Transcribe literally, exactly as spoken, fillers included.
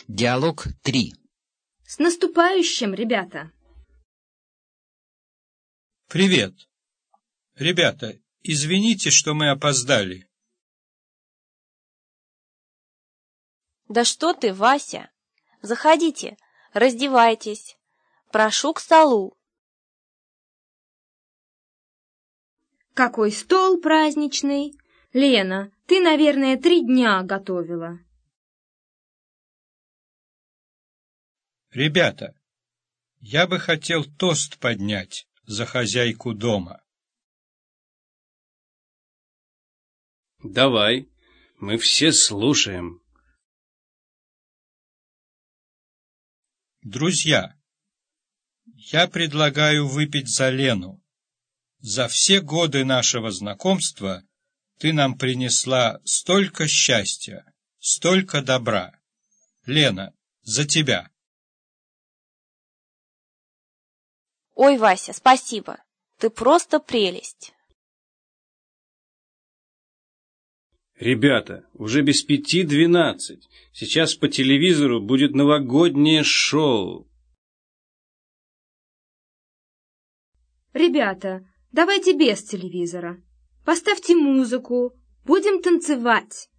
Диалог три. С наступающим, ребята! Привет. Ребята, извините, что мы опоздали. Да что ты, Вася? Заходите, раздевайтесь. Прошу к столу. Какой стол праздничный! Лена, ты, наверное, три дня готовила. Ребята, я бы хотел тост поднять за хозяйку дома. Давай, мы все слушаем. Друзья, я предлагаю выпить за Лену. За все годы нашего знакомства ты нам принесла столько счастья, столько добра. Лена, за тебя. Ой, Вася, спасибо. Ты просто прелесть. Ребята, уже без пяти двенадцать. Сейчас по телевизору будет новогоднее шоу. Ребята, давайте без телевизора. Поставьте музыку, будем танцевать.